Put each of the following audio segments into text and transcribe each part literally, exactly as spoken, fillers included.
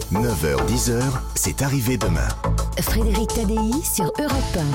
neuf heures dix, c'est arrivé demain. Frédéric Tadei sur Europe un.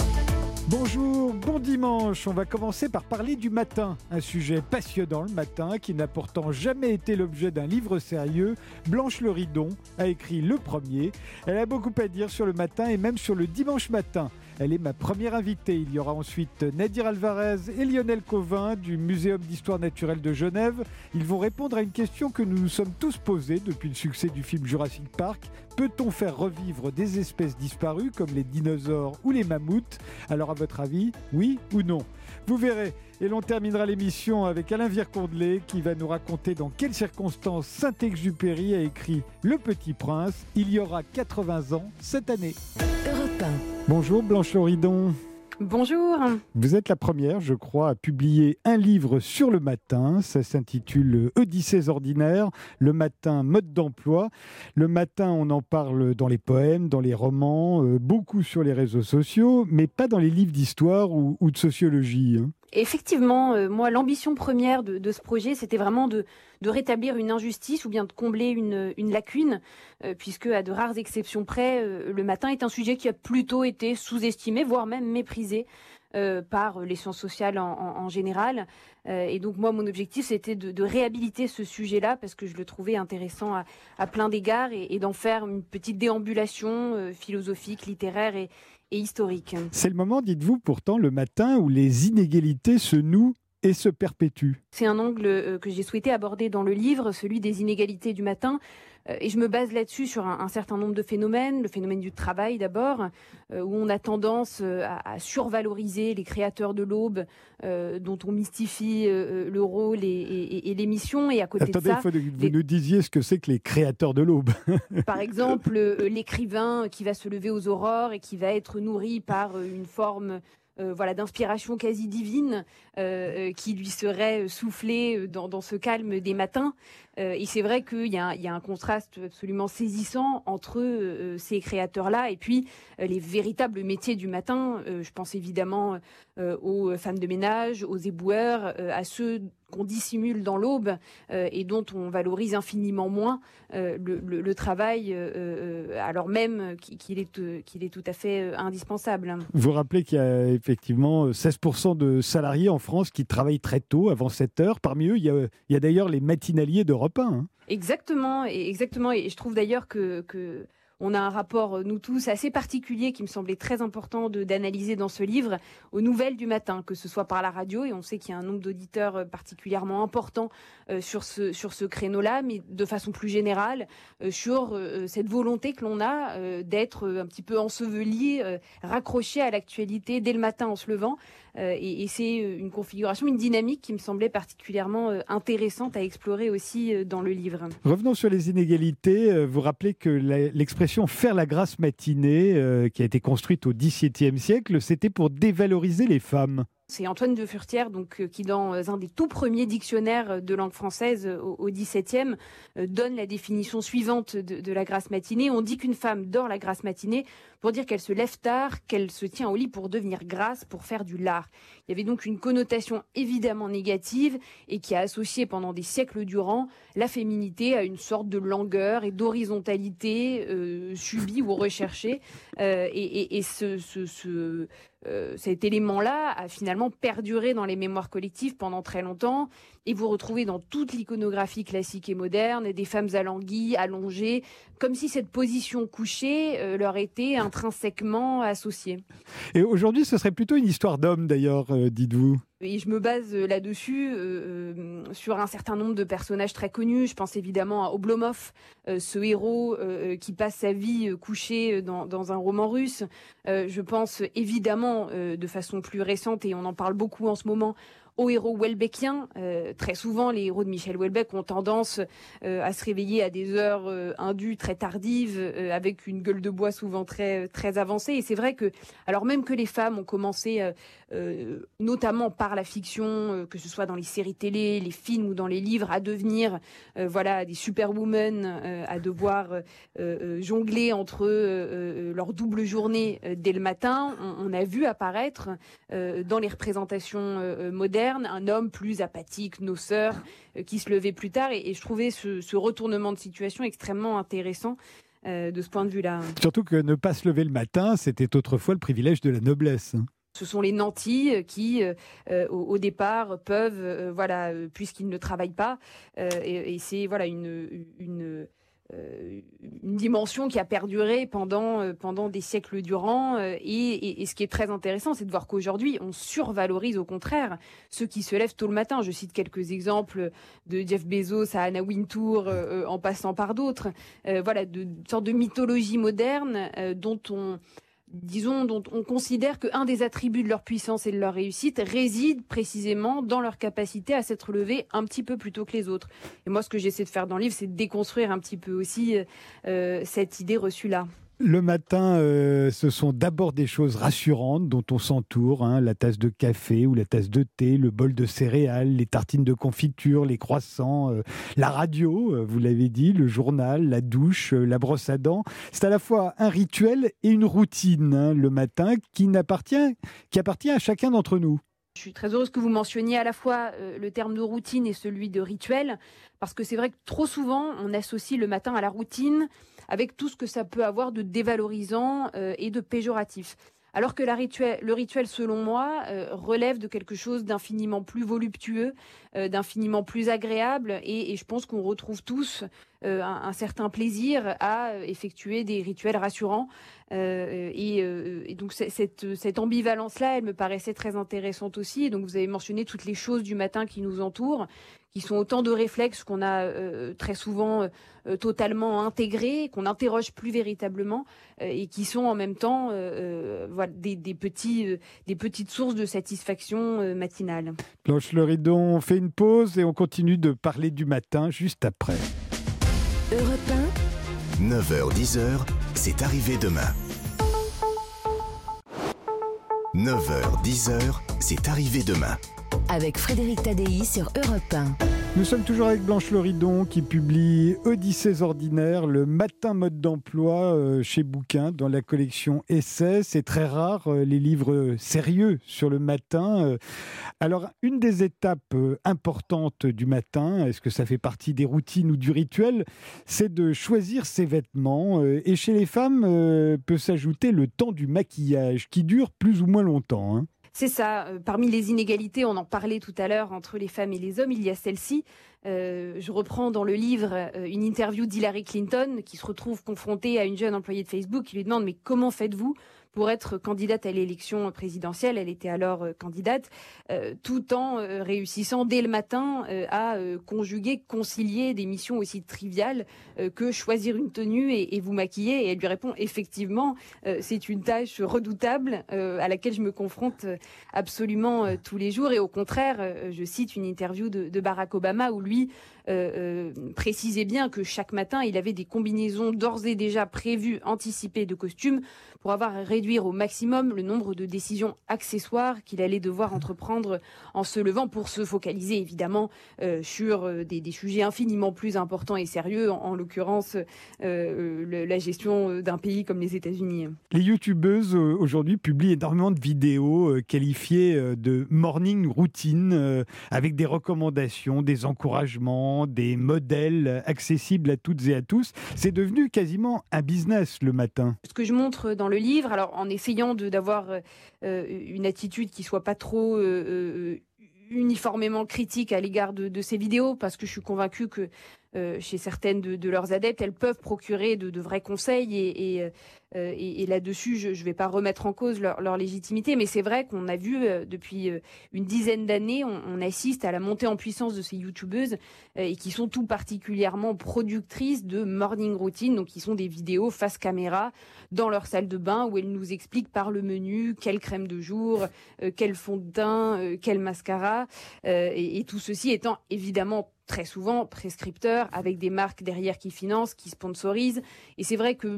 Bonjour, bon dimanche. On va commencer par parler du matin. Un sujet passionnant le matin qui n'a pourtant jamais été l'objet d'un livre sérieux. Blanche Le Ridon a écrit le premier. Elle a beaucoup à dire sur le matin et même sur le dimanche matin. Elle est ma première invitée. Il y aura ensuite Nadir Alvarez et Lionel Cauvin du Muséum d'Histoire Naturelle de Genève. Ils vont répondre à une question que nous nous sommes tous posées depuis le succès du film Jurassic Park. Peut-on faire revivre des espèces disparues comme les dinosaures ou les mammouths ? Alors à votre avis, oui ou non ? Vous verrez. Et l'on terminera l'émission avec Alain Vircondelet qui va nous raconter dans quelles circonstances Saint-Exupéry a écrit Le Petit Prince. Il y aura quatre-vingts ans cette année. Europe un. Bonjour Blanche Le Ridon. Bonjour. Vous êtes la première, je crois, à publier un livre sur le matin. Ça s'intitule Odyssées ordinaires, le matin, mode d'emploi. Le matin, on en parle dans les poèmes, dans les romans, euh, beaucoup sur les réseaux sociaux, mais pas dans les livres d'histoire ou, ou de sociologie. Hein. Effectivement, euh, moi, l'ambition première de, de ce projet, c'était vraiment de, de rétablir une injustice ou bien de combler une, une lacune, euh, puisque à de rares exceptions près, euh, le matin est un sujet qui a plutôt été sous-estimé, voire même méprisé euh, par les sciences sociales en, en, en général. Euh, et donc moi, mon objectif, c'était de, de réhabiliter ce sujet-là, parce que je le trouvais intéressant à, à plein d'égards, et, et d'en faire une petite déambulation euh, philosophique, littéraire et et historique. C'est le moment, dites-vous, pourtant, le matin où les inégalités se nouent et se perpétuent. C'est un angle euh, que j'ai souhaité aborder dans le livre, celui des inégalités du matin. Euh, et je me base là-dessus sur un, un certain nombre de phénomènes. Le phénomène du travail d'abord, euh, où on a tendance euh, à, à survaloriser les créateurs de l'aube, euh, dont on mystifie euh, le rôle et, et, et l'émission. Et à côté Attendez, de ça, il faut que vous les... nous disiez ce que c'est que les créateurs de l'aube. Par exemple, euh, l'écrivain qui va se lever aux aurores et qui va être nourri par euh, une forme... Euh, voilà, d'inspiration quasi divine euh, euh, qui lui serait soufflée dans, dans ce calme des matins. Euh, et c'est vrai qu'il y a, il y a un contraste absolument saisissant entre euh, ces créateurs-là et puis euh, les véritables métiers du matin. Euh, je pense évidemment euh, aux femmes de ménage, aux éboueurs, euh, à ceux qu'on dissimule dans l'aube euh, et dont on valorise infiniment moins euh, le, le, le travail, euh, alors même qu'il est, euh, qu'il est tout à fait euh, indispensable. Vous rappelez qu'il y a effectivement seize pour cent de salariés en France qui travaillent très tôt, avant sept heures. Parmi eux, il y a, il y a d'ailleurs les matinaliers d'Europe un. Hein. Exactement, et exactement. Et je trouve d'ailleurs que... que on a un rapport, nous tous, assez particulier qui me semblait très important de, d'analyser dans ce livre aux nouvelles du matin, que ce soit par la radio, et on sait qu'il y a un nombre d'auditeurs particulièrement important euh, sur ce, sur ce créneau-là, mais de façon plus générale, euh, sur euh, cette volonté que l'on a euh, d'être un petit peu enseveli, euh, raccroché à l'actualité dès le matin en se levant. Euh, et, et c'est une configuration, une dynamique qui me semblait particulièrement euh, intéressante à explorer aussi euh, dans le livre. Revenons sur les inégalités. Vous rappelez que la, l'expression « faire la grasse matinée euh, » qui a été construite au dix-septième siècle, c'était pour dévaloriser les femmes. C'est Antoine de Furetière, donc, euh, qui, dans un des tout premiers dictionnaires de langue française euh, au, au dix-septième, euh, donne la définition suivante de, de la grasse matinée. On dit qu'une femme dort la grasse matinée pour dire qu'elle se lève tard, qu'elle se tient au lit pour devenir grasse, pour faire du lard. Il y avait donc une connotation évidemment négative et qui a associé pendant des siècles durant la féminité à une sorte de langueur et d'horizontalité euh, subie ou recherchée. Euh, et, et, et ce... ce, ce Euh, cet élément-là a finalement perduré dans les mémoires collectives pendant très longtemps. Et vous retrouvez dans toute l'iconographie classique et moderne des femmes alanguies, allongées, comme si cette position couchée euh, leur était intrinsèquement associée. Et aujourd'hui, ce serait plutôt une histoire d'homme, d'ailleurs, euh, dites-vous. Et je me base là-dessus euh, sur un certain nombre de personnages très connus. Je pense évidemment à Oblomov, euh, ce héros euh, qui passe sa vie euh, couché dans, dans un roman russe. Euh, je pense évidemment euh, de façon plus récente, et on en parle beaucoup en ce moment, aux héros houellebeckiens. Euh, très souvent, les héros de Michel Houellebecq ont tendance euh, à se réveiller à des heures euh, indues très tardives, euh, avec une gueule de bois souvent très très avancée. Et c'est vrai que, alors même que les femmes ont commencé, euh, euh, notamment par la fiction, euh, que ce soit dans les séries télé, les films ou dans les livres, à devenir euh, voilà des superwomen, euh, à devoir euh, euh, jongler entre euh, euh, leur double journée euh, dès le matin, on, on a vu apparaître euh, dans les représentations euh, modernes moderne, un homme plus apathique, noceur, euh, qui se levait plus tard. Et, et je trouvais ce, ce retournement de situation extrêmement intéressant euh, de ce point de vue-là. Surtout que ne pas se lever le matin, c'était autrefois le privilège de la noblesse. Ce sont les nantis qui, euh, euh, au, au départ, peuvent, euh, voilà, euh, puisqu'ils ne travaillent pas, euh, et, et c'est voilà une, une, euh, une dimension qui a perduré pendant, euh, pendant des siècles durant. Euh, et, et, et ce qui est très intéressant, c'est de voir qu'aujourd'hui, on survalorise au contraire ceux qui se lèvent tôt le matin. Je cite quelques exemples de Jeff Bezos à Anna Wintour, euh, en passant par d'autres. Euh, voilà, de, de sorte de mythologie moderne euh, dont on disons, dont on considère qu'un des attributs de leur puissance et de leur réussite réside précisément dans leur capacité à s'être levés un petit peu plus tôt que les autres. Et moi, ce que j'essaie de faire dans le livre, c'est de déconstruire un petit peu aussi euh, cette idée reçue-là. Le matin, euh, ce sont d'abord des choses rassurantes dont on s'entoure, hein, la tasse de café ou la tasse de thé, le bol de céréales, les tartines de confiture, les croissants, euh, la radio, euh, vous l'avez dit, le journal, la douche, euh, la brosse à dents. C'est à la fois un rituel et une routine, hein, le matin, qui n'appartient, qui appartient à chacun d'entre nous. Je suis très heureuse que vous mentionniez à la fois euh, le terme de routine et celui de rituel, parce que c'est vrai que trop souvent, on associe le matin à la routine, avec tout ce que ça peut avoir de dévalorisant euh, et de péjoratif. Alors que la rituel, le rituel, selon moi, euh, relève de quelque chose d'infiniment plus voluptueux, euh, d'infiniment plus agréable, et, et je pense qu'on retrouve tous euh, un, un certain plaisir à effectuer des rituels rassurants. Euh, et, euh, et donc cette, cette ambivalence-là, elle me paraissait très intéressante aussi. Et donc vous avez mentionné toutes les choses du matin qui nous entourent, qui sont autant de réflexes qu'on a euh, très souvent euh, totalement intégrés, qu'on n'interroge plus véritablement, euh, et qui sont en même temps euh, voilà, des, des, petits, euh, des petites sources de satisfaction euh, matinale. Blanche Leridon, on fait une pause et on continue de parler du matin juste après. Europe un, neuf heures dix, c'est arrivé demain. neuf heures dix, c'est arrivé demain. avec Frédéric Tadei sur Europe un. Nous sommes toujours avec Blanche Leridon qui publie Odyssées ordinaires, le matin mode d'emploi euh, chez Bouquin dans la collection Essais. C'est très rare euh, les livres sérieux sur le matin. Euh, alors, une des étapes euh, importantes du matin, est-ce que ça fait partie des routines ou du rituel, c'est de choisir ses vêtements. Euh, et chez les femmes, euh, peut s'ajouter le temps du maquillage qui dure plus ou moins longtemps, hein. C'est ça. Parmi les inégalités, on en parlait tout à l'heure, entre les femmes et les hommes, il y a celle-ci. Euh, je reprends dans le livre euh, une interview d'Hillary Clinton qui se retrouve confrontée à une jeune employée de Facebook qui lui demande « Mais comment faites-vous pour être candidate à l'élection présidentielle ?» Elle était alors euh, candidate, euh, tout en euh, réussissant dès le matin euh, à euh, conjuguer, concilier des missions aussi triviales euh, que choisir une tenue et, et vous maquiller. Et elle lui répond « Effectivement, euh, c'est une tâche redoutable euh, à laquelle je me confronte euh, absolument euh, tous les jours. » Et au contraire, euh, je cite une interview de, de Barack Obama où lui euh, euh, précisait bien que chaque matin, il avait des combinaisons d'ores et déjà prévues, anticipées de costumes pour avoir réduire au maximum le nombre de décisions accessoires qu'il allait devoir entreprendre en se levant pour se focaliser évidemment euh, sur euh, des, des sujets infiniment plus importants et sérieux, en, en l'occurrence euh, le, la gestion d'un pays comme les États-Unis. Les youtubeuses euh, aujourd'hui publient énormément de vidéos euh, qualifiées euh, de morning routine euh, avec des recommandations, des encouragements, des modèles accessibles à toutes et à tous. C'est devenu quasiment un business le matin. Ce que je montre dans le livre, alors en essayant de, d'avoir euh, une attitude qui soit pas trop euh, uniformément critique à l'égard de, de ces vidéos, parce que je suis convaincue que euh, chez certaines de, de leurs adeptes, elles peuvent procurer de, de vrais conseils et, et, euh, et, et là-dessus, je ne vais pas remettre en cause leur, leur légitimité, mais c'est vrai qu'on a vu euh, depuis euh, une dizaine d'années, on, on assiste à la montée en puissance de ces youtubeuses euh, et qui sont tout particulièrement productrices de morning routine, donc qui sont des vidéos face caméra dans leur salle de bain où elles nous expliquent par le menu quelle crème de jour, euh, quel fond de teint, euh, quel mascara, euh, et, et tout ceci étant évidemment très souvent prescripteur, avec des marques derrière qui financent, qui sponsorisent. Et c'est vrai que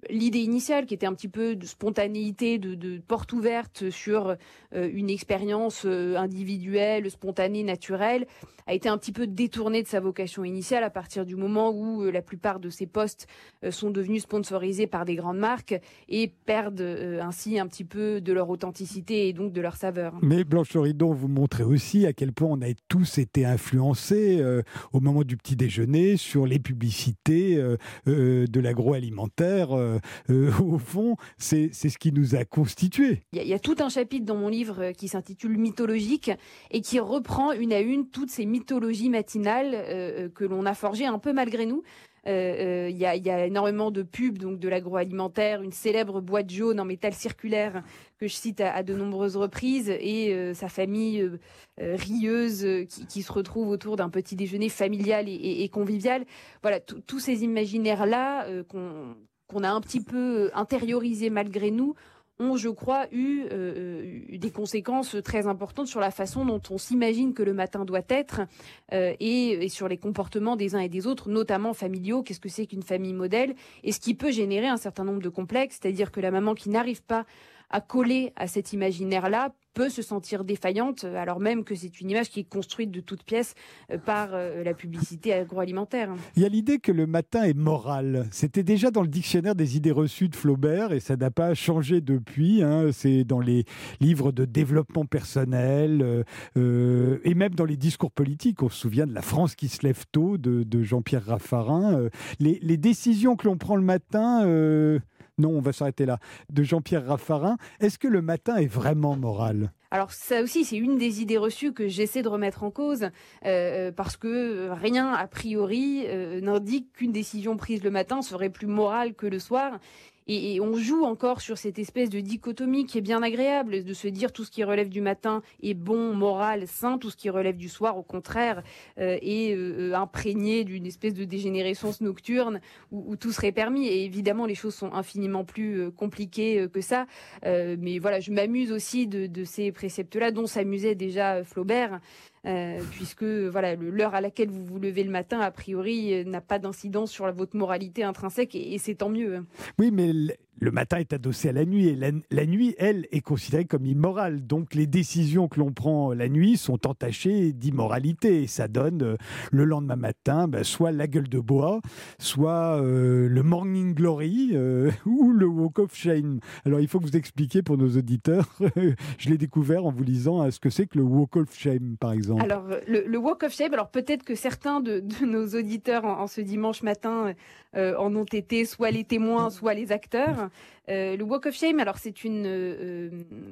l'idée initiale, qui était un petit peu de spontanéité, de, de porte ouverte sur euh, une expérience euh, individuelle, spontanée, naturelle, a été un petit peu détournée de sa vocation initiale à partir du moment où euh, la plupart de ces postes euh, sont devenus sponsorisés par des grandes marques et perdent euh, ainsi un petit peu de leur authenticité et donc de leur saveur. Mais Blanche Loridon, vous montrez aussi à quel point on a tous été influencés euh, au moment du petit déjeuner sur les publicités euh, euh, de l'agroalimentaire. Euh, euh, au fond, c'est, c'est ce qui nous a constitués. Il y, y a tout un chapitre dans mon livre qui s'intitule Mythologique et qui reprend une à une toutes ces mythologies matinales euh, que l'on a forgées un peu malgré nous. Il euh, euh, y, y a énormément de pubs donc de l'agroalimentaire, une célèbre boîte jaune en métal circulaire que je cite à, à de nombreuses reprises, et euh, sa famille euh, euh, rieuse euh, qui, qui se retrouve autour d'un petit déjeuner familial et, et, et convivial. Voilà, tous ces imaginaires-là euh, qu'on, qu'on a un petit peu intériorisés malgré nous, ont, je crois, eu, euh, eu des conséquences très importantes sur la façon dont on s'imagine que le matin doit être euh, et, et sur les comportements des uns et des autres, notamment familiaux. Qu'est-ce que c'est qu'une famille modèle? Et ce qui peut générer un certain nombre de complexes, c'est-à-dire que la maman qui n'arrive pas à coller à cet imaginaire-là peut se sentir défaillante, alors même que c'est une image qui est construite de toutes pièces par la publicité agroalimentaire. Il y a l'idée que le matin est moral. C'était déjà dans le dictionnaire des idées reçues de Flaubert et ça n'a pas changé depuis. Hein. C'est dans les livres de développement personnel euh, et même dans les discours politiques. On se souvient de La France qui se lève tôt de, de Jean-Pierre Raffarin. Euh, les, les décisions que l'on prend le matin... Euh, Non, on va s'arrêter là. De Jean-Pierre Raffarin. Est-ce que le matin est vraiment moral ? Alors ça aussi, c'est une des idées reçues que j'essaie de remettre en cause, euh, parce que rien, a priori, euh, n'indique qu'une décision prise le matin serait plus morale que le soir. Et, et on joue encore sur cette espèce de dichotomie qui est bien agréable, de se dire tout ce qui relève du matin est bon, moral, sain, tout ce qui relève du soir, au contraire, euh, est euh, imprégné d'une espèce de dégénérescence nocturne où, où tout serait permis. Et évidemment, les choses sont infiniment plus euh, compliquées euh, que ça. Euh, mais voilà, je m'amuse aussi de, de ces préceptes-là, dont s'amusait déjà Flaubert. Euh, puisque voilà, le, l'heure à laquelle vous vous levez le matin, a priori, euh, n'a pas d'incidence sur la, votre moralité intrinsèque, et, et c'est tant mieux. Oui, mais le, le matin est adossé à la nuit, et la, la nuit, elle, est considérée comme immorale. Donc les décisions que l'on prend la nuit sont entachées d'immoralité, et ça donne euh, le lendemain matin, ben, soit la gueule de bois, soit euh, le morning glory, euh, ou le walk of shame. Alors il faut que vous expliquiez pour nos auditeurs, je l'ai découvert en vous lisant, hein, ce que c'est que le walk of shame, par exemple. Alors, le, le walk of shame, alors peut-être que certains de, de nos auditeurs en, en ce dimanche matin euh, en ont été soit les témoins, soit les acteurs. Euh, le walk of shame, alors c'est une, euh,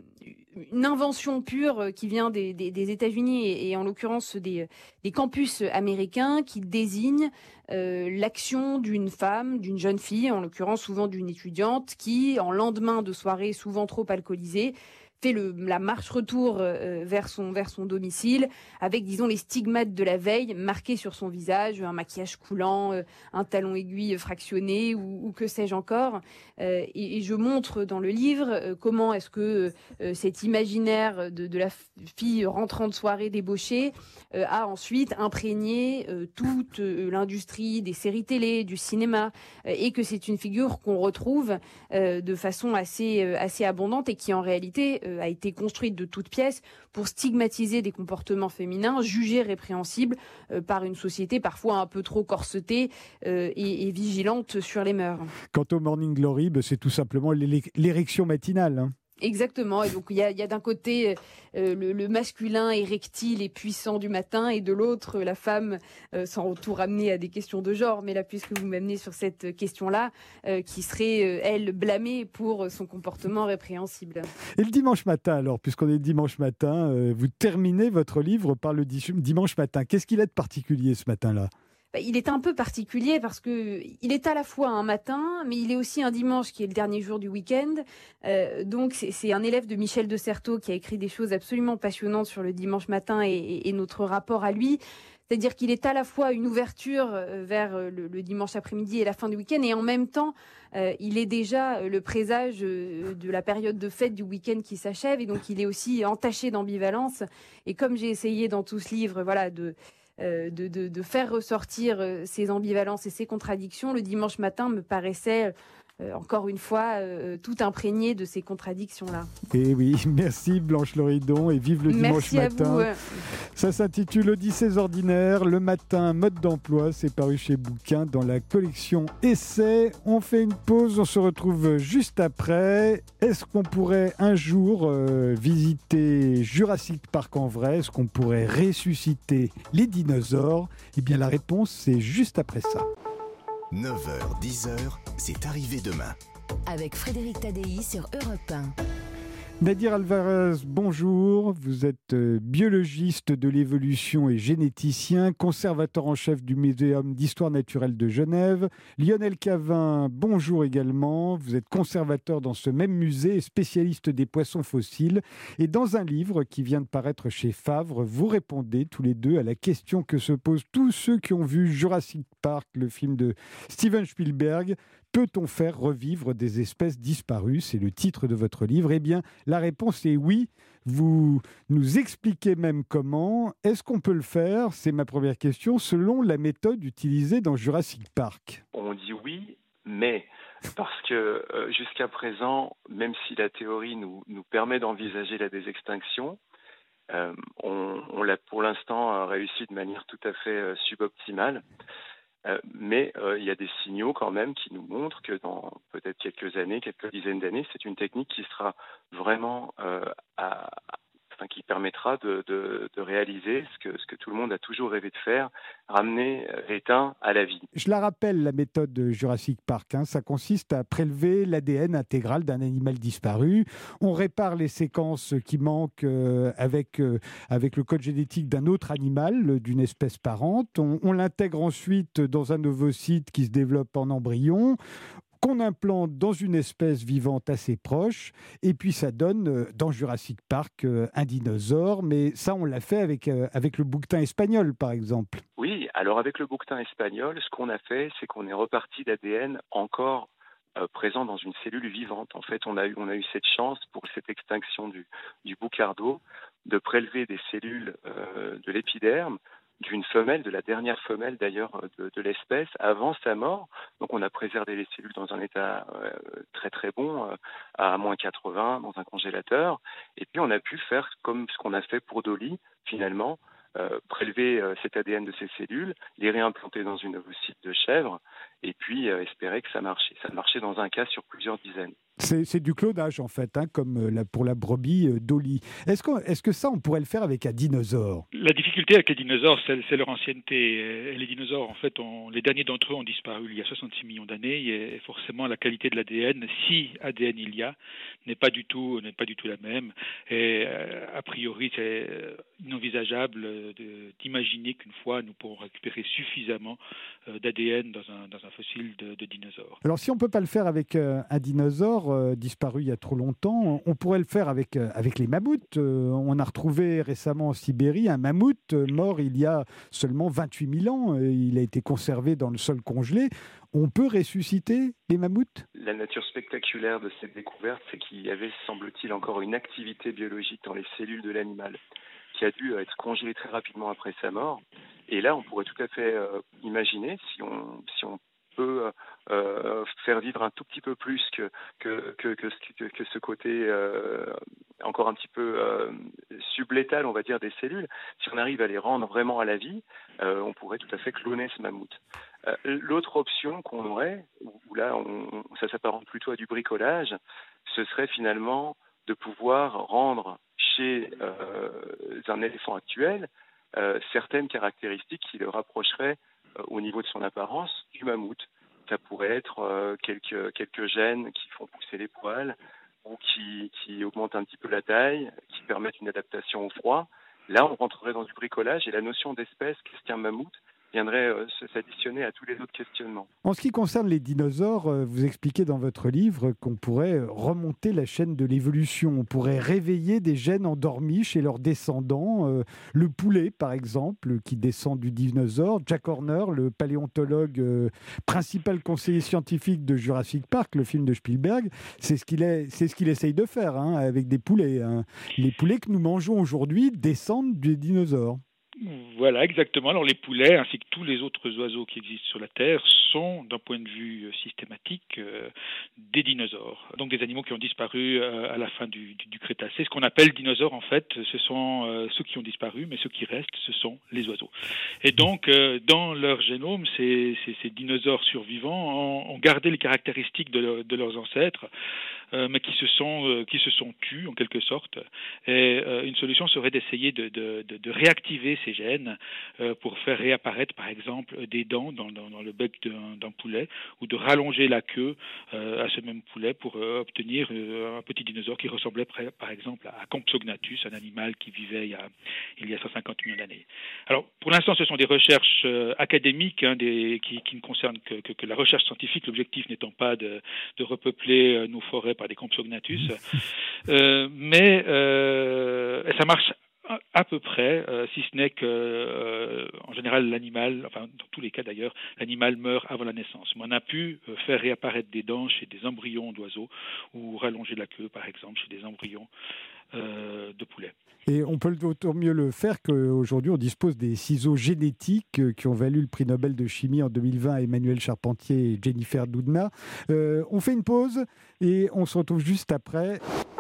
une invention pure qui vient des, des, des États-Unis et, et en l'occurrence des, des campus américains qui désignent euh, l'action d'une femme, d'une jeune fille, en l'occurrence souvent d'une étudiante, qui, en lendemain de soirée souvent trop alcoolisée, fait le, la marche-retour euh, vers, son, vers son domicile, avec, disons, les stigmates de la veille marqués sur son visage, un maquillage coulant, euh, un talon aiguille fractionné, ou, ou que sais-je encore. Euh, et, et je montre dans le livre euh, comment est-ce que euh, cet imaginaire de, de la fille rentrant de soirée débauchée euh, a ensuite imprégné euh, toute euh, l'industrie des séries télé, du cinéma, euh, et que c'est une figure qu'on retrouve euh, de façon assez, euh, assez abondante et qui, en réalité, euh, a été construite de toutes pièces pour stigmatiser des comportements féminins jugés répréhensibles euh, par une société parfois un peu trop corsetée euh, et, et vigilante sur les mœurs. Quant au Morning Glory, ben c'est tout simplement l'érection matinale. Hein. Exactement. Et donc il y a, y a d'un côté euh, le, le masculin érectile et puissant du matin, et de l'autre la femme, euh, sans tout ramener à des questions de genre, mais là puisque vous m'amenez sur cette question-là, euh, qui serait euh, elle blâmée pour son comportement répréhensible. Et le dimanche matin alors, puisqu'on est dimanche matin, euh, vous terminez votre livre par le dimanche matin. Qu'est-ce qu'il a de particulier ce matin-là ? Il est un peu particulier parce que il est à la fois un matin, mais il est aussi un dimanche qui est le dernier jour du week-end. Euh, donc c'est, c'est un élève de Michel de Certeau qui a écrit des choses absolument passionnantes sur le dimanche matin et, et, et notre rapport à lui. C'est-à-dire qu'il est à la fois une ouverture vers le, le dimanche après-midi et la fin du week-end, et en même temps, euh, il est déjà le présage de la période de fête du week-end qui s'achève, et donc il est aussi entaché d'ambivalence. Et comme j'ai essayé dans tout ce livre, voilà, de De, de, de faire ressortir ces ambivalences et ces contradictions, le dimanche matin me paraissait euh, encore une fois, euh, tout imprégné de ces contradictions-là. Et oui, merci Blanche Loridon et vive le dimanche merci matin. À vous, ouais. Ça s'intitule Odyssées ordinaires, le matin, mode d'emploi. C'est paru chez Bouquin dans la collection Essais. On fait une pause, on se retrouve juste après. Est-ce qu'on pourrait un jour euh, visiter Jurassic Park en vrai? Est-ce qu'on pourrait ressusciter les dinosaures? Eh bien la réponse, c'est juste après ça. neuf heures dix heures, c'est arrivé demain. Avec Frédéric Tadei sur Europe un. Nadir Alvarez, bonjour. Vous êtes biologiste de l'évolution et généticien, conservateur en chef du Muséum d'histoire naturelle de Genève. Lionel Cavin, bonjour également. Vous êtes conservateur dans ce même musée et spécialiste des poissons fossiles. Et dans un livre qui vient de paraître chez Favre, vous répondez tous les deux à la question que se posent tous ceux qui ont vu Jurassic Park, le film de Steven Spielberg. Peut-on faire revivre des espèces disparues? C'est le titre de votre livre. Eh bien, la réponse est oui. Vous nous expliquez même comment. Est-ce qu'on peut le faire? C'est ma première question, selon la méthode utilisée dans Jurassic Park. On dit oui, mais parce que euh, jusqu'à présent, même si la théorie nous, nous permet d'envisager la désextinction, euh, on, on l'a pour l'instant réussi de manière tout à fait euh, suboptimale. Euh, mais euh, il y a des signaux quand même qui nous montrent que dans peut-être quelques années, quelques dizaines d'années, c'est une technique qui sera vraiment euh, à, enfin, qui permettra de, de, de réaliser ce que, ce que tout le monde a toujours rêvé de faire, ramener l'étain à la vie. Je la rappelle, la méthode de Jurassic Park, hein, ça consiste à prélever l'A D N intégral d'un animal disparu. On répare les séquences qui manquent euh, avec, euh, avec le code génétique d'un autre animal, d'une espèce parente. On, on l'intègre ensuite dans un ovocyte qui se développe en embryon, qu'on implante dans une espèce vivante assez proche, et puis ça donne, euh, dans Jurassic Park, euh, un dinosaure, mais ça on l'a fait avec, euh, avec le bouquetin espagnol par exemple. Oui, alors avec le bouquetin espagnol, ce qu'on a fait, c'est qu'on est reparti d'A D N encore euh, présent dans une cellule vivante. En fait, on a eu, on a eu cette chance pour cette extinction du, du boucardo de prélever des cellules euh, de l'épiderme d'une femelle, de la dernière femelle d'ailleurs de, de l'espèce, avant sa mort. Donc on a préservé les cellules dans un état euh, très très bon, euh, à moins quatre-vingts, dans un congélateur. Et puis on a pu faire comme ce qu'on a fait pour Dolly, finalement, euh, prélever euh, cet A D N de ces cellules, les réimplanter dans une ovocyte de chèvre, et puis euh, espérer que ça marchait. Ça marchait dans un cas sur plusieurs dizaines. C'est, c'est du clonage en fait, hein, comme la, pour la brebis euh, Dolly. Est-ce, qu'on, est-ce que ça, on pourrait le faire avec un dinosaure? La difficulté avec les dinosaures, c'est, c'est leur ancienneté. Et les dinosaures, en fait, ont, les derniers d'entre eux ont disparu il y a soixante-six millions d'années. Et forcément, la qualité de l'A D N, si A D N il y a, n'est pas du tout, n'est pas du tout la même. Et euh, a priori, c'est inenvisageable de, d'imaginer qu'une fois, nous pourrons récupérer suffisamment euh, d'A D N dans un, dans un fossile de, de dinosaure. Alors, si on ne peut pas le faire avec euh, un dinosaure euh, disparu il y a trop longtemps, on pourrait le faire avec, euh, avec les mammouths. Euh, on a retrouvé récemment en Sibérie un mammouth euh, mort il y a seulement vingt-huit mille ans. Euh, il a été conservé dans le sol congelé. On peut ressusciter les mammouths? La nature spectaculaire de cette découverte, c'est qu'il y avait, semble-t-il, encore une activité biologique dans les cellules de l'animal qui a dû être congelée très rapidement après sa mort. Et là, on pourrait tout à fait euh, imaginer, si on, si on peut euh, faire vivre un tout petit peu plus que, que, que, que, que, que ce côté euh, encore un petit peu euh, sublétal, on va dire, des cellules. Si on arrive à les rendre vraiment à la vie, euh, on pourrait tout à fait cloner ce mammouth. Euh, l'autre option qu'on aurait, où là on, ça s'apparente plutôt à du bricolage, ce serait finalement de pouvoir rendre chez euh, un éléphant actuel euh, certaines caractéristiques qui le rapprocheraient euh, au niveau de son apparence du mammouth. Ça pourrait être euh, quelques, quelques gènes qui font pousser les poils ou qui, qui augmentent un petit peu la taille, qui permettent une adaptation au froid. Là, on rentrerait dans du bricolage et la notion d'espèce, qu'est-ce qu'un mammouth, viendrait euh, s'additionner à tous les autres questionnements. En ce qui concerne les dinosaures, euh, vous expliquez dans votre livre qu'on pourrait remonter la chaîne de l'évolution. On pourrait réveiller des gènes endormis chez leurs descendants. Euh, le poulet, par exemple, qui descend du dinosaure. Jack Horner, le paléontologue euh, principal conseiller scientifique de Jurassic Park, le film de Spielberg, c'est ce qu'il, est, c'est ce qu'il essaye de faire hein, avec des poulets. Hein. Les poulets que nous mangeons aujourd'hui descendent des dinosaures. Voilà, exactement. Alors les poulets, ainsi que tous les autres oiseaux qui existent sur la Terre, sont, d'un point de vue systématique, euh, des dinosaures. Donc des animaux qui ont disparu euh, à la fin du, du, du Crétacé. Ce qu'on appelle dinosaures, en fait, ce sont euh, ceux qui ont disparu, mais ceux qui restent, ce sont les oiseaux. Et donc, euh, dans leur génome, ces, ces, ces dinosaures survivants ont, ont gardé les caractéristiques de, leur, de leurs ancêtres, euh, mais qui se sont euh, qui se sont tus en quelque sorte. Et euh, une solution serait d'essayer de, de, de, de réactiver ces gènes euh, pour faire réapparaître, par exemple, des dents dans, dans, dans le bec d'un, d'un poulet, ou de rallonger la queue euh, à ce même poulet pour euh, obtenir euh, un petit dinosaure qui ressemblait, par exemple, à Compsognathus, un animal qui vivait il y a, il y a cent cinquante millions d'années. Alors, pour l'instant, ce sont des recherches euh, académiques hein, des, qui, qui ne concernent que, que, que la recherche scientifique, l'objectif n'étant pas de, de repeupler euh, nos forêts par des Compsognathus, euh, mais euh, ça marche à peu près, euh, si ce n'est que, euh, en général, l'animal, enfin, dans tous les cas d'ailleurs, l'animal meurt avant la naissance. Mais on a pu euh, faire réapparaître des dents chez des embryons d'oiseaux ou rallonger la queue, par exemple, chez des embryons euh, de poulets. Et on peut d'autant mieux le faire qu'aujourd'hui, on dispose des ciseaux génétiques qui ont valu le prix Nobel de chimie en deux mille vingt à Emmanuel Charpentier et Jennifer Doudna. Euh, on fait une pause et on se retrouve juste après.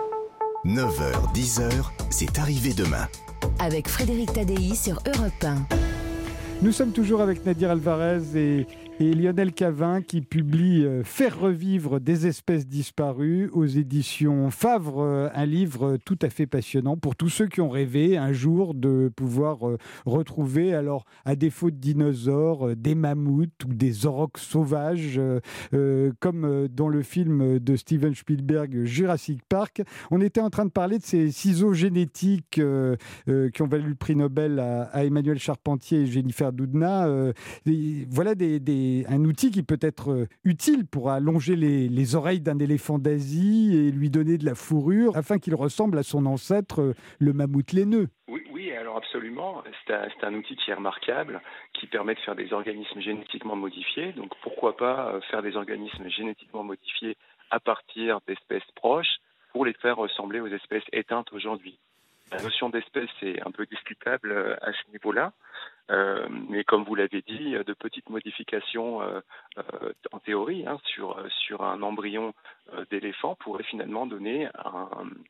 neuf heures, dix heures, c'est arrivé demain. Avec Frédéric Tadei sur Europe un. Nous sommes toujours avec Nadir Alvarez et, et Lionel Cavin qui publie euh, Faire revivre des espèces disparues aux éditions Favre, euh, un livre tout à fait passionnant pour tous ceux qui ont rêvé un jour de pouvoir euh, retrouver, alors à défaut de dinosaures, euh, des mammouths ou des aurochs sauvages, euh, euh, comme euh, dans le film de Steven Spielberg Jurassic Park. On était en train de parler de ces ciseaux génétiques euh, euh, qui ont valu le prix Nobel à, à Emmanuel Charpentier et Jennifer Doudna. Euh, et voilà des, des, un outil qui peut être euh, utile pour allonger les, les oreilles d'un éléphant d'Asie et lui donner de la fourrure afin qu'il ressemble à son ancêtre, euh, le mammouth laineux. Oui, oui, alors absolument. C'est un, c'est un outil qui est remarquable, qui permet de faire des organismes génétiquement modifiés. Donc pourquoi pas faire des organismes génétiquement modifiés à partir d'espèces proches pour les faire ressembler aux espèces éteintes aujourd'hui. La notion d'espèce est un peu discutable à ce niveau-là, euh, mais comme vous l'avez dit, de petites modifications euh, euh, en théorie hein, sur, sur un embryon euh, d'éléphant pourraient finalement donner un,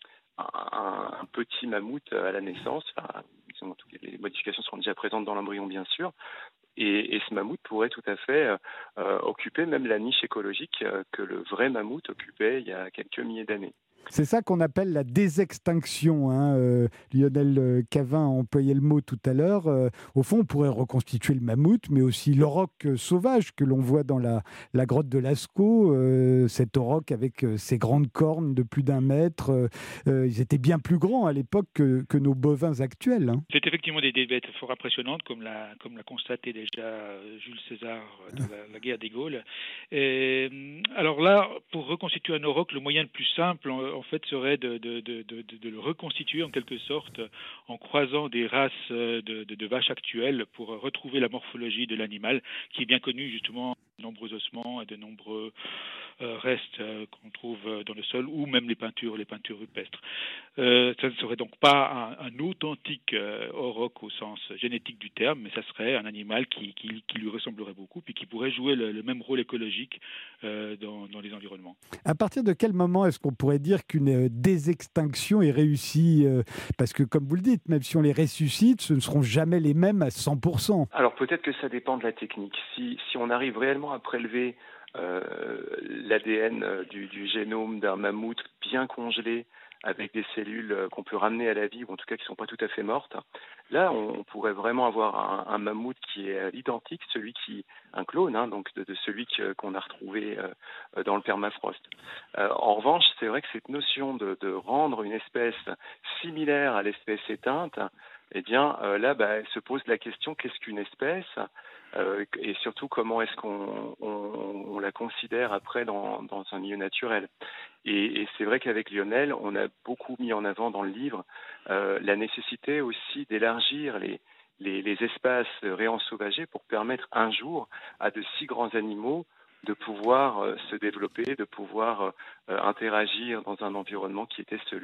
un, un petit mammouth à la naissance. Enfin, en tout cas, les modifications seront déjà présentes dans l'embryon, bien sûr. Et, et ce mammouth pourrait tout à fait euh, occuper même la niche écologique euh, que le vrai mammouth occupait il y a quelques milliers d'années. C'est ça qu'on appelle la désextinction. Hein. Euh, Lionel Cavin a employé le mot tout à l'heure. Euh, au fond, on pourrait reconstituer le mammouth, mais aussi l'auroch sauvage que l'on voit dans la, la grotte de Lascaux. Euh, cet auroch avec ses grandes cornes de plus d'un mètre. Euh, ils étaient bien plus grands à l'époque que, que nos bovins actuels. Hein. C'est effectivement des, des bêtes fort impressionnantes, comme l'a, comme l'a constaté déjà Jules César de la, la guerre des Gaules. Et, alors là, pour reconstituer un auroch, le moyen le plus simple, en fait, serait de, de, de, de, de le reconstituer en quelque sorte en croisant des races de, de, de vaches actuelles pour retrouver la morphologie de l'animal qui est bien connu justement de nombreux ossements et de nombreux euh, restes euh, qu'on trouve dans le sol ou même les peintures, les peintures rupestres. Euh, ça ne serait donc pas un, un authentique euh, auroch au sens génétique du terme, mais ça serait un animal qui, qui, qui lui ressemblerait beaucoup puis qui pourrait jouer le, le même rôle écologique euh, dans, dans les environnements. À partir de quel moment est-ce qu'on pourrait dire qu'une désextinction est réussie? Parce que comme vous le dites, même si on les ressuscite, ce ne seront jamais les mêmes à cent pour cent. Alors peut-être que ça dépend de la technique. Si, si on arrive réellement à prélever euh, l'A D N du, du génome d'un mammouth bien congelé avec des cellules qu'on peut ramener à la vie, ou en tout cas qui ne sont pas tout à fait mortes, là on pourrait vraiment avoir un, un mammouth qui est identique, celui qui, un clone, hein, donc de, de celui que, qu'on a retrouvé euh, dans le permafrost. Euh, en revanche, c'est vrai que cette notion de, de rendre une espèce similaire à l'espèce éteinte, eh bien euh, là, bah, se pose la question, qu'est-ce qu'une espèce euh, et surtout comment est-ce qu'on on, on la considère après dans, dans un milieu naturel. Et, et c'est vrai qu'avec Lionel, on a beaucoup mis en avant dans le livre euh, la nécessité aussi d'élargir les, les, les espaces réensauvagés pour permettre un jour à de si grands animaux de pouvoir euh, se développer, de pouvoir euh, interagir dans un environnement qui était celui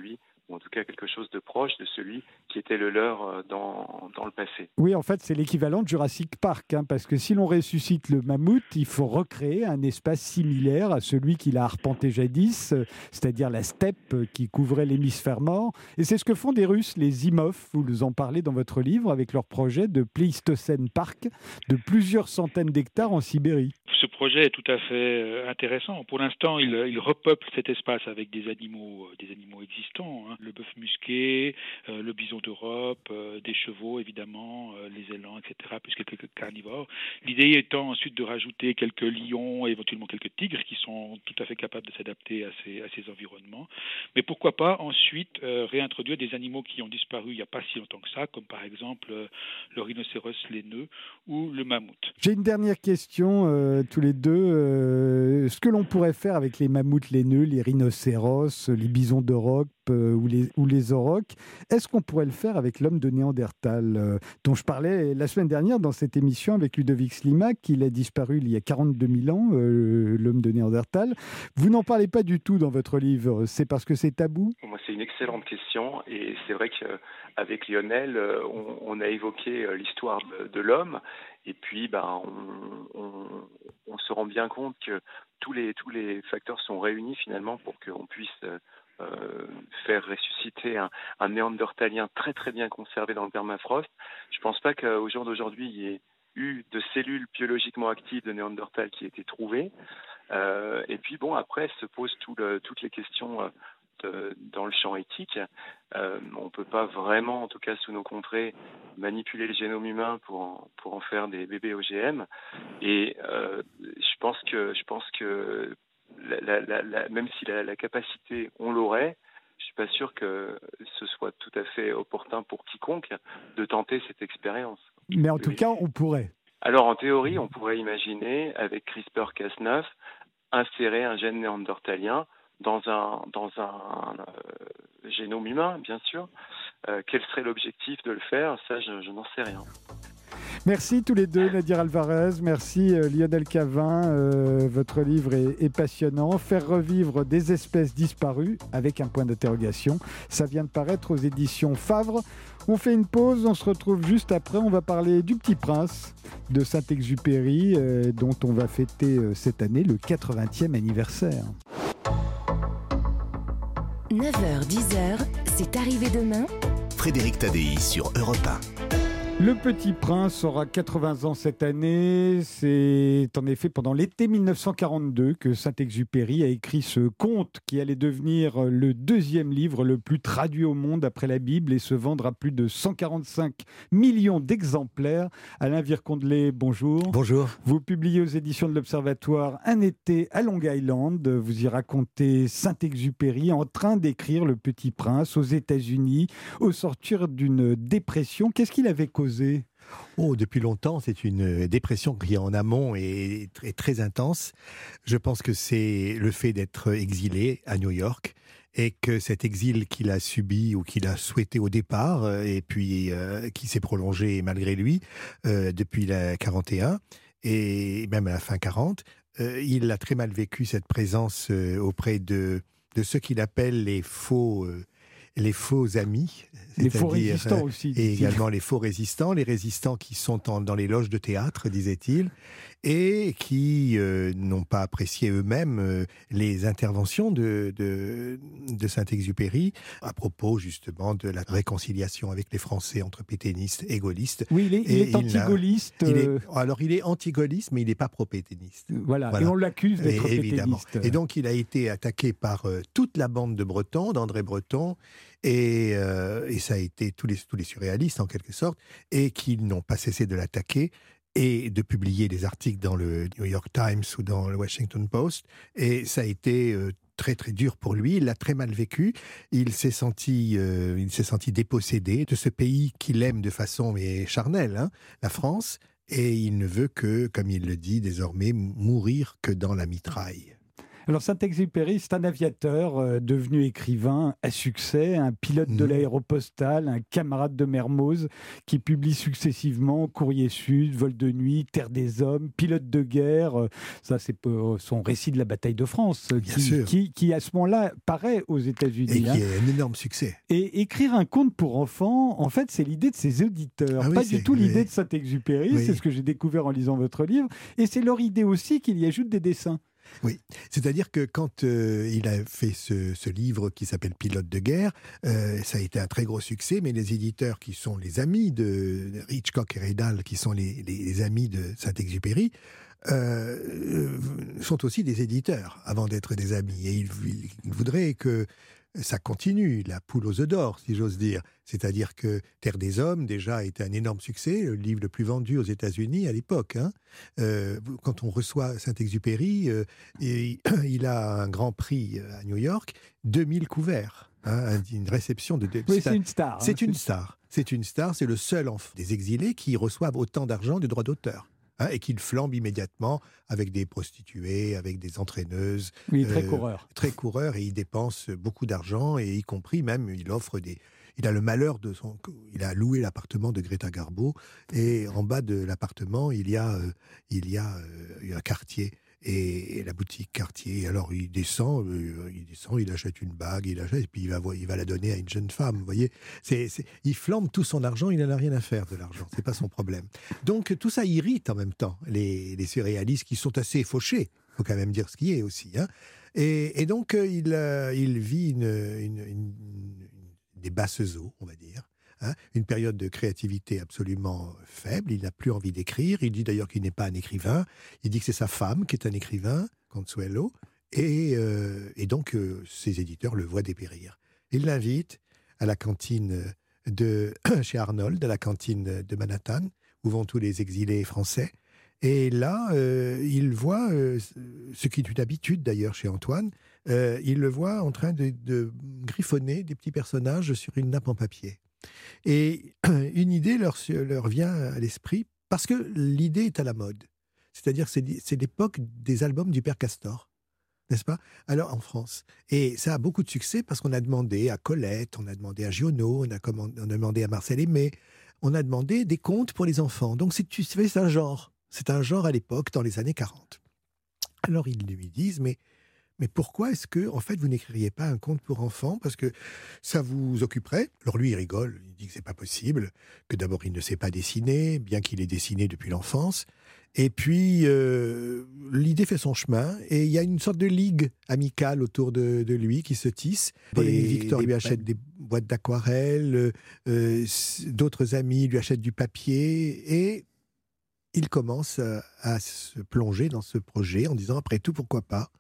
ou en tout cas quelque chose de proche de celui qui était le leur dans, dans le passé. Oui, en fait, c'est l'équivalent de Jurassic Park, hein, parce que si l'on ressuscite le mammouth, il faut recréer un espace similaire à celui qu'il a arpenté jadis, c'est-à-dire la steppe qui couvrait l'hémisphère nord. Et c'est ce que font des Russes, les Zimov, vous nous en parlez dans votre livre, avec leur projet de Pléistocène Park de plusieurs centaines d'hectares en Sibérie. Ce projet est tout à fait intéressant. Pour l'instant, il, il repeuple cet espace avec des animaux, des animaux existants, hein. Le bœuf musqué, euh, le bison d'Europe, euh, des chevaux évidemment, euh, les élans, et cetera, plus quelques carnivores. L'idée étant ensuite de rajouter quelques lions et éventuellement quelques tigres qui sont tout à fait capables de s'adapter à ces, à ces environnements. Mais pourquoi pas ensuite euh, réintroduire des animaux qui ont disparu il n'y a pas si longtemps que ça, comme par exemple euh, le rhinocéros laineux ou le mammouth. J'ai une dernière question, euh, tous les deux. Euh, ce que l'on pourrait faire avec les mammouths laineux, les rhinocéros, les bisons d'Europe euh, ou, les, ou les aurochs, est-ce qu'on pourrait le faire avec l'homme de Néandertal, euh, dont je parlais la semaine dernière dans cette émission avec Ludovic Slimak, qu'il a disparu il y a quarante-deux mille ans, euh, l'homme de Néandertal. Vous n'en parlez pas du tout dans votre livre, c'est parce que c'est tabou ? Moi, c'est une excellente question et c'est vrai qu'avec Lionel, on, on a évoqué l'histoire de, de l'homme et puis ben, on, on, on se rend bien compte que tous les, tous les facteurs sont réunis finalement pour qu'on puisse euh, faire ressusciter un, un néandertalien très très bien conservé dans le permafrost. Je ne pense pas qu'au jour d'aujourd'hui, il y ait eu de cellules biologiquement actives de Néandertal qui aient été trouvées. Euh, et puis bon, après se posent tout le, toutes les questions euh, de, dans le champ éthique. Euh, on ne peut pas vraiment, en tout cas sous nos contrées, manipuler le génome humain pour en, pour en faire des bébés O G M. Et euh, je pense que, je pense que la, la, la, la, même si la, la capacité, on l'aurait, je suis pas sûr que ce soit tout à fait opportun pour quiconque de tenter cette expérience. Mais en tout oui. cas, on pourrait. Alors, en théorie, on pourrait imaginer, avec CRISPR Cas neuf, insérer un gène néandertalien dans un, dans un euh, génome humain, bien sûr. Euh, quel serait l'objectif de le faire ? Ça, je, je n'en sais rien. Merci tous les deux, Nadir Alvarez. Merci euh, Lionel Cavin. Euh, votre livre est, est passionnant. Faire revivre des espèces disparues avec un point d'interrogation. Ça vient de paraître aux éditions Favre. On fait une pause, on se retrouve juste après. On va parler du Petit Prince de Saint-Exupéry, euh, dont on va fêter euh, cette année le quatre-vingtième anniversaire. neuf heures dix, c'est arrivé demain. Frédéric Tadei sur Europe un. Le Petit Prince aura quatre-vingts ans cette année. C'est en effet pendant l'été mille neuf cent quarante-deux que Saint-Exupéry a écrit ce conte qui allait devenir le deuxième livre le plus traduit au monde après la Bible et se vendre à plus de cent quarante-cinq millions d'exemplaires. Alain Vircondelet, bonjour. Bonjour. Vous publiez aux éditions de l'Observatoire Un été à Long Island. Vous y racontez Saint-Exupéry en train d'écrire Le Petit Prince aux États-Unis au sortir d'une dépression. Qu'est-ce qu'il avait causé ? Oh, depuis longtemps, c'est une dépression qui en amont est très, très intense. Je pense que c'est le fait d'être exilé à New York et que cet exil qu'il a subi ou qu'il a souhaité au départ et puis euh, qui s'est prolongé malgré lui euh, depuis la quarante et un et même à la fin quarante, euh, il a très mal vécu cette présence euh, auprès de, de ceux qu'il appelle les faux... Euh, les faux amis, les faux résistants aussi, et également les faux résistants, les résistants qui sont en, dans les loges de théâtre, disait-il, et qui euh, n'ont pas apprécié eux-mêmes euh, les interventions de, de, de Saint-Exupéry à propos justement de la réconciliation avec les Français entre pétainistes et gaullistes. Oui, il est, il est anti-gaulliste. Il euh... alors il est anti-gaulliste, mais il n'est pas pro-pétainiste. Voilà. voilà, et on l'accuse d'être et, évidemment. pétainiste. Et donc il a été attaqué par euh, toute la bande de Breton, d'André Breton, Et, euh, et ça a été tous les, tous les surréalistes en quelque sorte, et qui n'ont pas cessé de l'attaquer et de publier des articles dans le New York Times ou dans le Washington Post. Et ça a été euh, très très dur pour lui, il l'a très mal vécu, il s'est senti, euh, il s'est senti dépossédé de ce pays qu'il aime de façon mais charnelle, hein, la France, et il ne veut que, comme il le dit désormais, mourir que dans la mitraille. Alors Saint-Exupéry, c'est un aviateur euh, devenu écrivain à succès, un pilote de Mmh. l'aéropostale, un camarade de Mermoz qui publie successivement Courrier Sud, Vol de nuit, Terre des hommes, Pilote de guerre. euh, Ça, c'est euh, son récit de la bataille de France euh, Bien qui, sûr. qui, qui, à ce moment-là, paraît aux Et États-Unis. qui hein. est un énorme succès. Et écrire un conte pour enfants, en fait, c'est l'idée de ses auditeurs. Ah oui, Pas c'est- du tout l'idée oui. de Saint-Exupéry, Oui. c'est ce que j'ai découvert en lisant votre livre. Et c'est leur idée aussi qu'il y ajoute des dessins. Oui, c'est-à-dire que quand euh, il a fait ce, ce livre qui s'appelle Pilote de guerre, euh, ça a été un très gros succès, mais les éditeurs qui sont les amis de Hitchcock et Ridal, qui sont les, les- les amis de Saint-Exupéry, euh, euh, sont aussi des éditeurs avant d'être des amis. Et ils, ils- ils voudraient que ça continue, la poule aux œufs d'or, si j'ose dire. C'est-à-dire que Terre des hommes, déjà, était un énorme succès, le livre le plus vendu aux États-Unis à l'époque. hein. Euh, quand on reçoit Saint-Exupéry, euh, et il a un grand prix à New York, deux mille couverts, hein, une réception de... de- Oui, c'est c'est un- une star. hein. c'est une star. C'est une star. C'est le seul enfant des exilés qui reçoivent autant d'argent de droits d'auteur. hein, et qu'il flambe immédiatement avec des prostituées, avec des entraîneuses, Oui, très euh, coureur. très coureur, et il dépense beaucoup d'argent, et y compris même, il offre des... Il a le malheur de son... Il a loué l'appartement de Greta Garbo, et en bas de l'appartement, il y a, euh, il y a euh, un quartier. Et, et la boutique quartier. Alors il descend, euh, il descend, il achète une bague, il achète, et puis il va, vo- il va la donner à une jeune femme. Vous voyez, c'est, c'est- il flambe tout son argent, il n'en a rien à faire de l'argent, c'est pas son problème. Donc tout ça irrite en même temps les, les surréalistes qui sont assez fauchés. Faut quand même dire ce qui est aussi. hein. Et, et donc euh, il, euh, il vit une, une- une- une- des basses eaux, on va dire. hein, une période de créativité absolument faible. Il n'a plus envie d'écrire. Il dit d'ailleurs qu'il n'est pas un écrivain. Il dit que c'est sa femme qui est un écrivain, Consuelo. Et, euh, et donc, euh, ses éditeurs le voient dépérir. Il l'invite à la cantine de chez Arnold, à la cantine de Manhattan, où vont tous les exilés français. Et là, euh, il voit, euh, ce qui est une habitude d'ailleurs chez Antoine, euh, il le voit en train de, de griffonner des petits personnages sur une nappe en papier. Et une idée leur, leur vient à l'esprit, parce que l'idée est à la mode. C'est-à-dire, c'est, c'est l'époque des albums du Père Castor, n'est-ce pas? Alors, en France. Et ça a beaucoup de succès parce qu'on a demandé à Colette, on a demandé à Giono, on a, commandé, on a demandé à Marcel Aimé, on a demandé des contes pour les enfants. Donc, c'est, tu sais, c'est un genre. C'est un genre à l'époque, dans les années quarante. Alors, ils lui disent, mais... Mais pourquoi est-ce que, en fait, vous n'écririez pas un conte pour enfants? Parce que ça vous occuperait. Alors lui, il rigole. Il dit que c'est pas possible. Que d'abord, il ne sait pas dessiner, bien qu'il ait dessiné depuis l'enfance. Et puis, euh, l'idée fait son chemin. Et il y a une sorte de ligue amicale autour de, de lui qui se tisse. Paul-Émile Victor des- lui achète des boîtes d'aquarelle. euh, d'autres amis lui achètent du papier. Et il commence à, à se plonger dans ce projet en disant, après tout, pourquoi pas?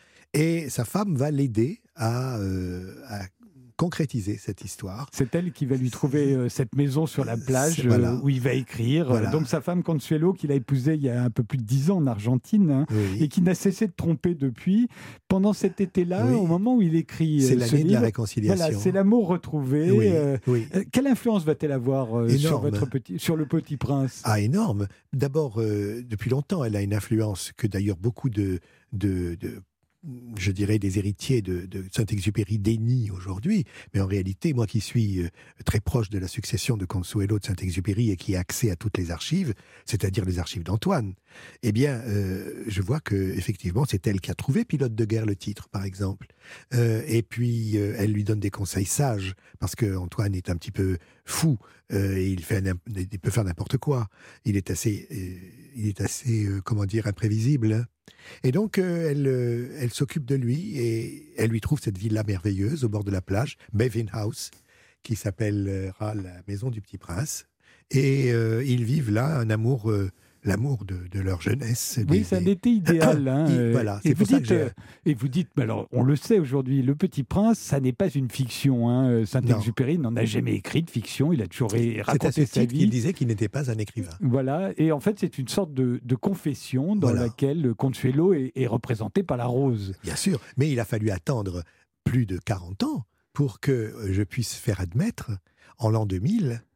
Et sa femme va l'aider à, euh, à concrétiser cette histoire. C'est elle qui va lui trouver euh, cette maison sur la plage C'est- voilà. euh, où il va écrire. Voilà. Donc sa femme Consuelo, qu'il a épousée il y a un peu plus de dix ans en Argentine, hein, Oui. et qui n'a cessé de tromper depuis. Pendant cet été-là, Oui. au moment où il écrit C'est euh, ce l'année de la livre, réconciliation. voilà, c'est l'amour retrouvé. Oui, euh, oui. euh, quelle influence va-t-elle avoir euh, sur, Énorme. votre petit, sur le Petit Prince? Ah, énorme. D'abord, euh, depuis longtemps, elle a une influence que d'ailleurs beaucoup de, de, de je dirais, des héritiers de, de Saint-Exupéry dénient aujourd'hui. Mais en réalité, moi qui suis euh, très proche de la succession de Consuelo de Saint-Exupéry et qui ai accès à toutes les archives, c'est-à-dire les archives d'Antoine, eh bien, euh, je vois que effectivement, c'est elle qui a trouvé Pilote de guerre, le titre, par exemple. Euh, et puis, euh, elle lui donne des conseils sages, parce que Antoine est un petit peu fou, euh, et il, fait un, il peut faire n'importe quoi. Il est assez, euh, il est assez euh, comment dire, imprévisible. Hein. Et donc, euh, elle, euh, elle s'occupe de lui, et elle lui trouve cette villa merveilleuse au bord de la plage, Bevin House, qui s'appellera la maison du Petit Prince. Et euh, ils vivent là un amour... Euh, l'amour de, de leur jeunesse. Oui, des, c'est un des... été idéal. Hein, Il, euh, voilà, et, c'est vous pour ça dites, que j'ai... euh, et vous dites, alors on le sait aujourd'hui, Le Petit Prince, ça n'est pas une fiction. Hein. Saint-Exupéry n'en a jamais écrit de fiction, il a toujours C'est raconté à ce sa titre vie. qu'il disait qu'il n'était pas un écrivain. Voilà, et en fait c'est une sorte de, de confession dans Voilà. laquelle Consuelo est, est représenté par la rose. Bien sûr, mais il a fallu attendre plus de quarante ans pour que je puisse faire admettre, en l'an deux mille,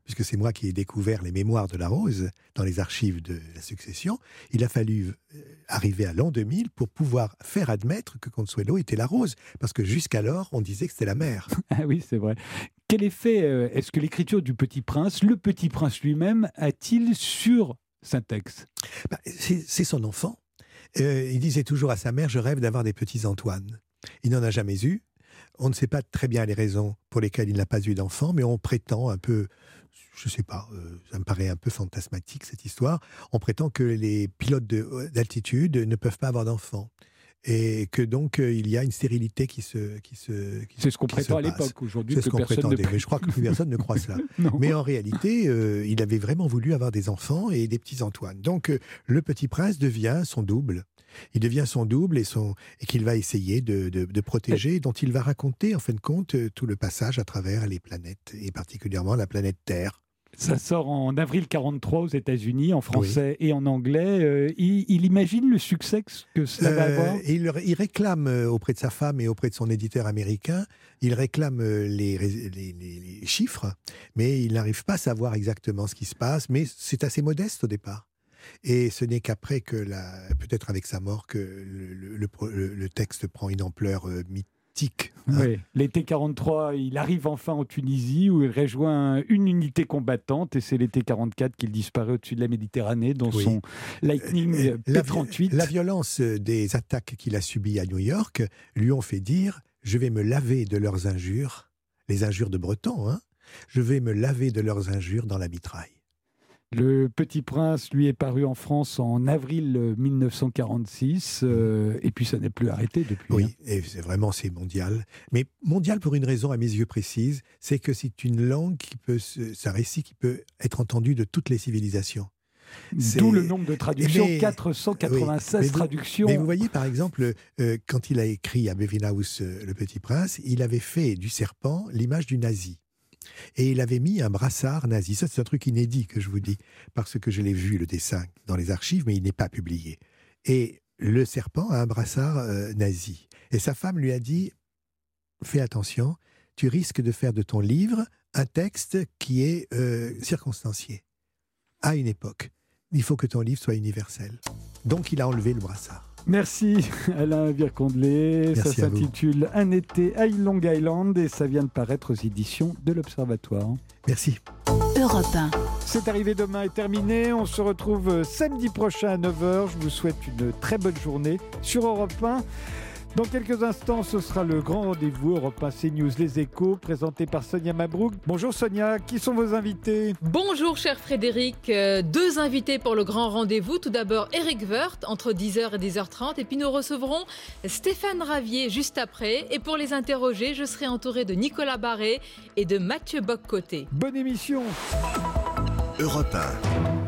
puisque c'est moi qui ai découvert les mémoires de la Rose dans les archives de la Succession, il a fallu arriver à l'an deux mille pour pouvoir faire admettre que Consuelo était la Rose, parce que jusqu'alors, on disait que c'était la mère. Ah oui, c'est vrai. Quel effet euh, est-ce que l'écriture du Petit Prince, le Petit Prince lui-même, a-t-il sur Saint-Ex ? bah, c'est, c'est son enfant. Euh, il disait toujours à sa mère, je rêve d'avoir des petits Antoine. Il n'en a jamais eu. On ne sait pas très bien les raisons pour lesquelles il n'a pas eu d'enfant, mais on prétend un peu, je ne sais pas, euh, ça me paraît un peu fantasmatique cette histoire, on prétend que les pilotes de, d'altitude ne peuvent pas avoir d'enfants. Et que donc euh, il y a une stérilité qui se qui se qui, c'est ce qu'on qui prétend à passe. l'époque. Aujourd'hui, c'est ce qu'on prétendait, ne... mais je crois que plus personne ne croit cela. Mais en réalité, euh, il avait vraiment voulu avoir des enfants et des petits Antoine. Donc euh, le Petit Prince devient son double. Il devient son double et son et qu'il va essayer de, de, de protéger, et dont il va raconter en fin de compte tout le passage à travers les planètes et particulièrement la planète Terre. Ça sort en avril quarante-trois aux États-Unis, en français oui. et en anglais. Euh, il, il imagine le succès que cela va avoir euh, il, il réclame auprès de sa femme et auprès de son éditeur américain, il réclame les, les, les, les chiffres, mais il n'arrive pas à savoir exactement ce qui se passe, mais c'est assez modeste au départ. Et ce n'est qu'après que, la, peut-être avec sa mort, que le, le, le, le texte prend une ampleur euh, mythique. Hein. Oui. L'été quarante-trois, il arrive enfin en Tunisie où il rejoint une unité combattante et c'est l'été quarante-quatre qu'il disparaît au-dessus de la Méditerranée dans oui. son Lightning P trente-huit. La, la violence des attaques qu'il a subies à New York lui ont fait dire « Je vais me laver de leurs injures, les injures de Breton, hein, je vais me laver de leurs injures dans la mitraille. » Le Petit Prince, lui, est paru en France en avril mille neuf cent quarante-six, euh, et puis ça n'est plus arrêté depuis. Oui, hein. et c'est vraiment, c'est mondial. Mais mondial pour une raison à mes yeux précise, c'est que c'est une langue qui peut, c'est un récit qui peut être entendu de toutes les civilisations. C'est... D'où le nombre de traductions, mais, quatre cent quatre-vingt-seize oui, mais traductions. Vous, mais vous voyez, par exemple, euh, quand il a écrit à Bevin House euh, Le Petit Prince, il avait fait du serpent l'image du nazi. Et il avait mis un brassard nazi. Ça, c'est un truc inédit que je vous dis, parce que je l'ai vu, le dessin, dans les archives, mais il n'est pas publié. Et le serpent a un brassard euh, nazi. Et sa femme lui a dit, fais attention, tu risques de faire de ton livre un texte qui est euh, circonstancié, à une époque. Il faut que ton livre soit universel. Donc, il a enlevé le brassard. Merci Alain Vircondelet. Merci ça s'intitule Un été à Long Island et ça vient de paraître aux éditions de l'Observatoire. Merci. Europe un. C'est arrivé demain est terminé. On se retrouve samedi prochain à neuf heures. Je vous souhaite une très bonne journée sur Europe un. Dans quelques instants, ce sera le grand rendez-vous Europe un CNews Les Échos, présenté par Sonia Mabrouk. Bonjour Sonia, qui sont vos invités ? Bonjour cher Frédéric, euh, deux invités pour le grand rendez-vous. Tout d'abord Eric Woerth entre dix heures et dix heures trente et puis nous recevrons Stéphane Ravier juste après. Et pour les interroger, je serai entouré de Nicolas Barré et de Mathieu Bock-Côté. Bonne émission. Europe un.